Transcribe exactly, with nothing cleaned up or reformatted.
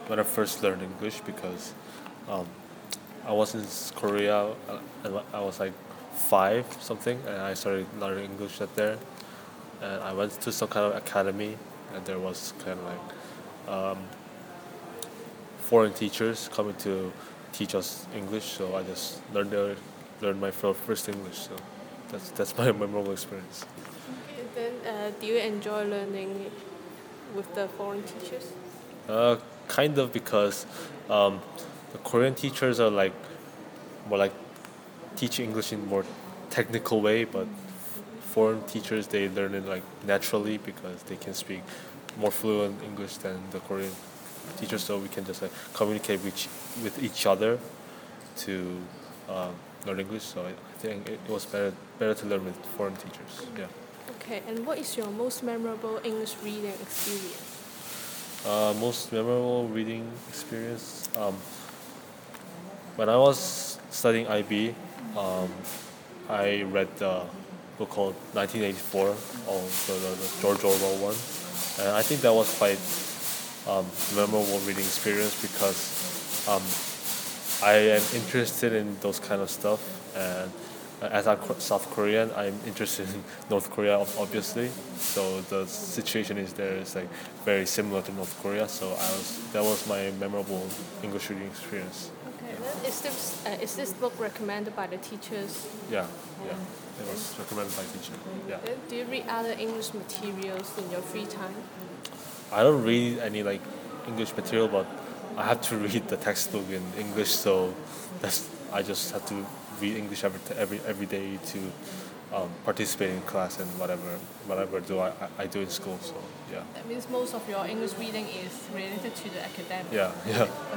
when I first learned English because um, I was in Korea. Uh, and I was like five something, and I started learning English at there. And I went to some kind of academy, and there was kind of like um, foreign teachers coming to teach us English. So I just learned there, learned my fir- first English. So that's that's my memorable experience. Okay, then uh, do you enjoy learning with the foreign teachers? Uh, kind of because um, the Korean teachers are like more like teach English in more technical way, but foreign teachers they learn it like naturally because they can speak more fluent English than the Korean teachers, so we can just like communicate with each, with each other to um, learn English. So I, I think it, it was better better to learn with foreign teachers. Yeah. Okay, and what is your most memorable English reading experience? Uh, most memorable reading experience. Um, when I was studying I B, um, I read the book called nineteen eighty-four, or the, the, the George Orwell one, and I think that was quite um, memorable reading experience because um, I am interested in those kind of stuff, and as I'm Ko- South Korean, I'm interested in North Korea, ob- obviously. So the situation is there is like very similar to North Korea. So I was that was my memorable English reading experience. Okay, then is this uh, is this book recommended by the teachers? Yeah, yeah, it was recommended by teacher. Yeah, Then do you read other English materials in your free time? I don't read any like English material, but I have to read the textbook in English. So that's I just have to read English every every every day to um, participate in class and whatever whatever do I, I I do in school. So yeah, That means most of your English reading is related to the academic. yeah, yeah.